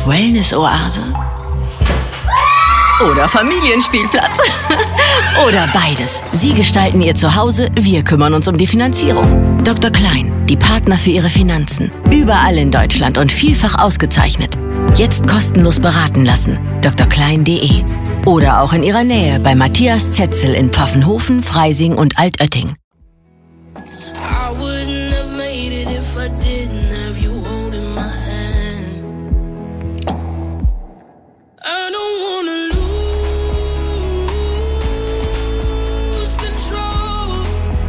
Wellness-Oase? Oder Familienspielplatz? Oder beides. Sie gestalten Ihr Zuhause, wir kümmern uns um die Finanzierung. Dr. Klein, die Partner für Ihre Finanzen. Überall in Deutschland und vielfach ausgezeichnet. Jetzt kostenlos beraten lassen. drklein.de. Oder auch in Ihrer Nähe bei Matthias Zetzel in Pfaffenhofen, Freising und Altötting. I wouldn't have made it if I didn't have you holding my hand. I don't wanna lose control.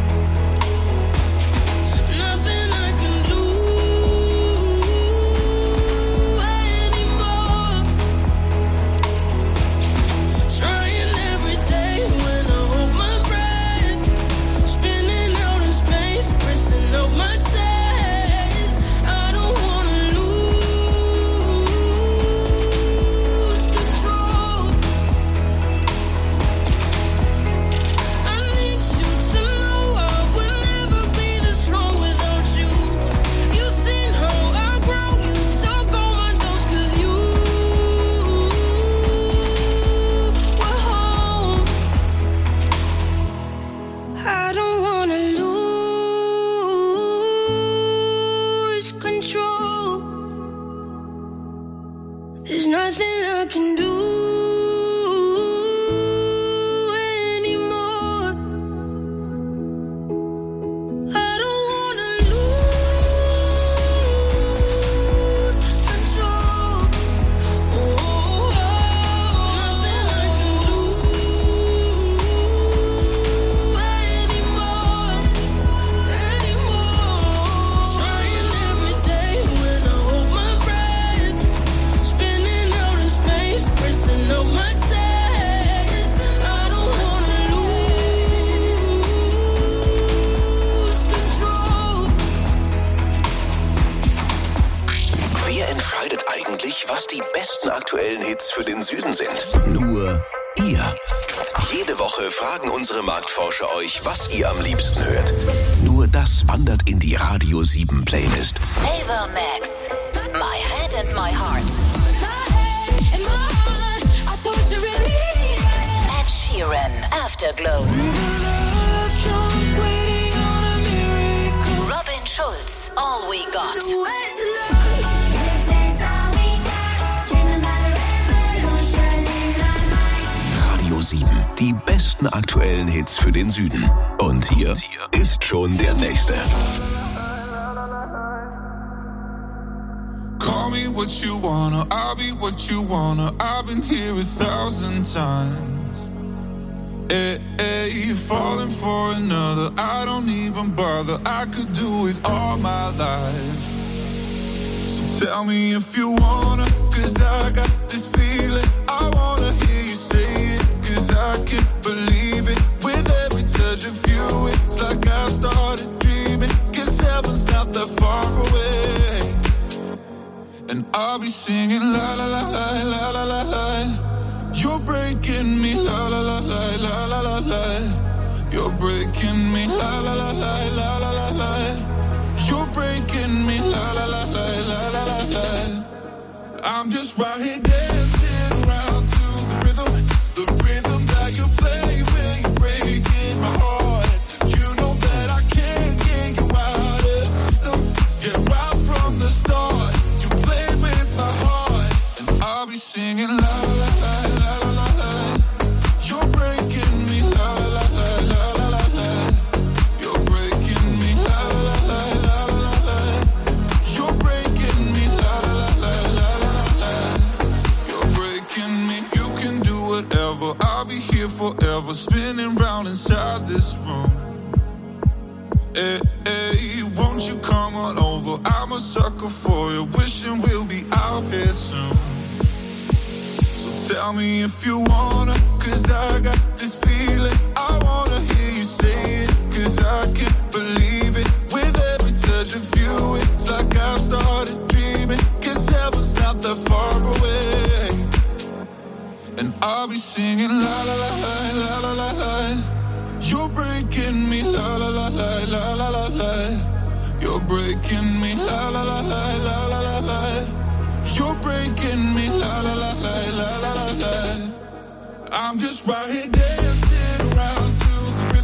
Nothing I can do anymore. Trying every day when I hold my breath. Spinning out in space, pressing up my chest. I don't wanna lose control. I need you to know I would never be this strong without you. You seen how I grow, you took all my doubts 'cause you were home. I don't wanna lose control. There's nothing I can do anymore. I don't wanna lose control. Nothing I can do anymore. Trying every day when I hold my breath. Spinning out in space, pressing up my chest. I don't wanna lose control. Wer entscheidet eigentlich, was die besten aktuellen Hits für den Süden sind? Nur ihr. Jede Woche fragen unsere Marktforscher euch, was ihr am liebsten hört. Nur das wandert in die Radio 7 Playlist. Ava Max, My Head and My Heart. Ed Sheeran, Afterglow. Robin Schulz, All We Got. Radio 7. Die besten aktuellen Hits für den Süden. Und hier ist schon der nächste. Call me what you wanna, I'll be what you wanna. I've been here 1,000 times. Hey, falling for another, I don't even bother. I could do it all my life. So tell me if you wanna, 'cause I got this feeling. I wanna hear you say it, 'cause I can't believe it. With every touch of you, it's like I've started dreaming. 'Cause heaven's not that far away. And I'll be singing la la la la la la la la. You're breaking me la la la la la la la la. You're breaking me la la la la la la la la. You're breaking me la la la la la la la la. I'm just right here dancing around to the rhythm that you play when you're breaking my heart. You know that I can't get you out of the system. Yeah, right from the start. I'll be singing la la la la la la la. You're breaking me la la la la la la la. You're breaking me la la la la la la la. You're breaking me la la la la la la la. You're breaking me. You can do whatever. I'll be here forever, spinning round inside this room. Hey, hey, won't you come on over? I'm a sucker for you, wishing we'll be out here soon. Tell me if you wanna, 'cause I got this feeling. I wanna hear you say it, 'cause I can't believe it. With every touch of you, it's like I've started dreaming. 'Cause heaven's not that far away. And I'll be singing la la la la la la la la. You're breaking me la la la la la la la la. You're breaking me la la la la la la la la. You're breaking me, la la la la la la la la. I'm just right here dancing around to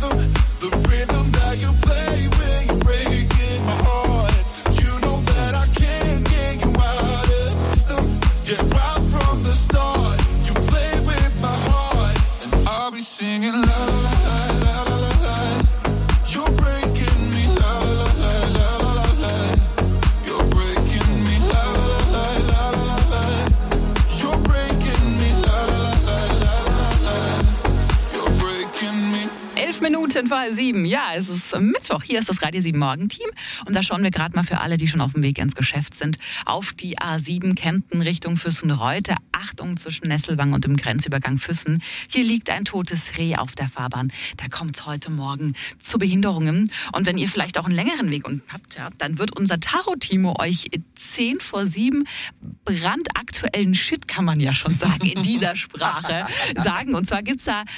the rhythm that you play when you're breaking my heart. You know that I can't get you out of the system. Yeah, right from the start, you play with my heart, and I'll be singing la la la la la la la. You're breaking me, la la la la la la la. You're breaking me, la la la la la la la. You're breaking me, la la la la la la la. You're breaking me. 11 Minuten vor 7. Ja, es ist Mittwoch. Hier ist das Radio 7 Morgenteam. Und da schauen wir gerade mal für alle, die schon auf dem Weg ins Geschäft sind, auf die A7 Kempten Richtung Füssen-Reute. Achtung zwischen Nesselwang und dem Grenzübergang Füssen. Hier liegt ein totes Reh auf der Fahrbahn. Da kommt es heute Morgen zu Behinderungen. Und wenn ihr vielleicht auch einen längeren Weg habt, ja, dann wird unser Tarot-Timo euch 10 vor 7 brandaktuellen Shit, kann man ja schon sagen, in dieser Sprache sagen. Und zwar gibt's da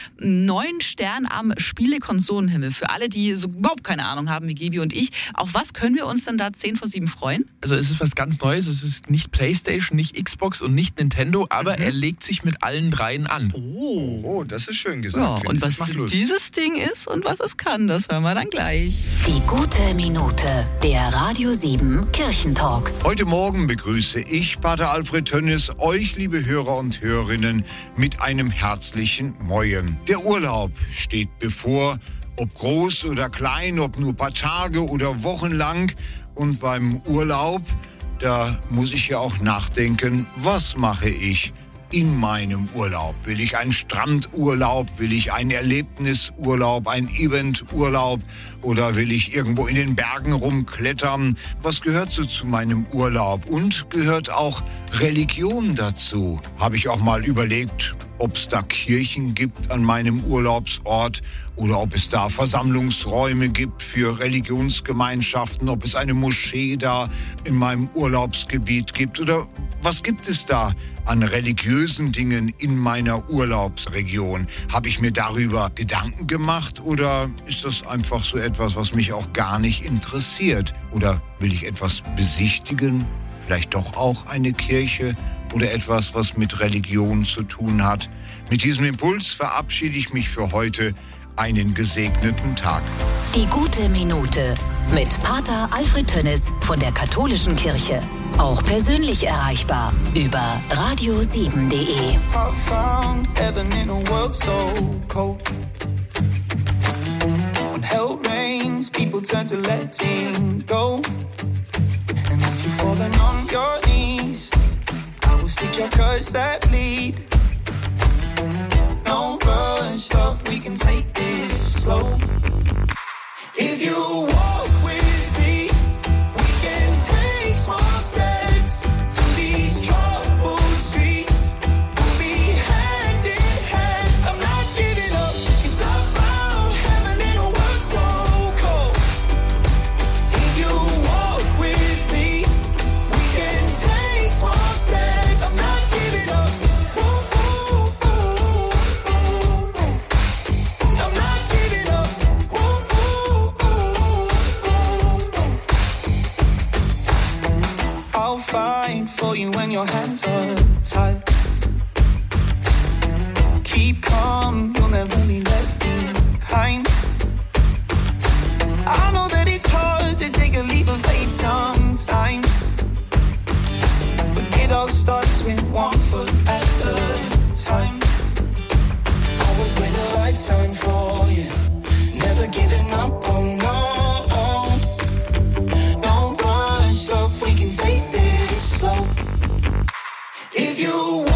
9 Stern am Spielekonsolenhimmel. Für alle, die so überhaupt keine Ahnung haben, wie Gebi und ich. Auf was können wir uns denn da 10 vor 7 freuen? Also es ist was ganz Neues. Es ist nicht PlayStation, nicht Xbox und nicht Nintendo, aber er legt sich mit allen dreien an. Oh, das ist schön gesagt. Ja, und was dieses Ding ist und was es kann, das hören wir dann gleich. Die gute Minute, der Radio 7 Kirchentalk. Heute Morgen begrüße ich, Pater Alfred Tönnes, euch, liebe Hörer und Hörerinnen, mit einem herzlichen Moin. Der Urlaub steht bevor, ob groß oder klein, ob nur ein paar Tage oder Wochen lang. Und beim Urlaub, da muss ich ja auch nachdenken, was mache ich in meinem Urlaub? Will ich einen Strandurlaub? Will ich einen Erlebnisurlaub, einen Eventurlaub? Oder will ich irgendwo in den Bergen rumklettern? Was gehört so zu meinem Urlaub? Und gehört auch Religion dazu? Habe ich auch mal überlegt, ob es da Kirchen gibt an meinem Urlaubsort oder ob es da Versammlungsräume gibt für Religionsgemeinschaften, ob es eine Moschee da in meinem Urlaubsgebiet gibt oder was gibt es da an religiösen Dingen in meiner Urlaubsregion? Habe ich mir darüber Gedanken gemacht oder ist das einfach so etwas, was mich auch gar nicht interessiert? Oder will ich etwas besichtigen? Vielleicht doch auch eine Kirche oder etwas, was mit Religion zu tun hat? Mit diesem Impuls verabschiede ich mich für heute. Einen gesegneten Tag. Die gute Minute mit Pater Alfred Tönnes von der Katholischen Kirche. Auch persönlich erreichbar über radio7.de. I found heaven in a world so cold. When hell reigns, people turn to letting go. And if you've fallen on your knees, I will stitch your cuts that bleed. No rush, love, we can take this slow. If you walk with me, we can take small steps through these troubled streets. We'll be hand in hand, I'm not giving up, 'cause I found heaven in a world so cold. If you walk with me, we can take small steps, I'm not giving up. Fight for you when your hands are tied. Keep calm, you'll never be left behind. I know that it's hard to take a leap of faith sometimes, but it all starts with one foot at a time. I would wait a lifetime for you, never giving up, oh no. No rush, love, we can take this slow. If you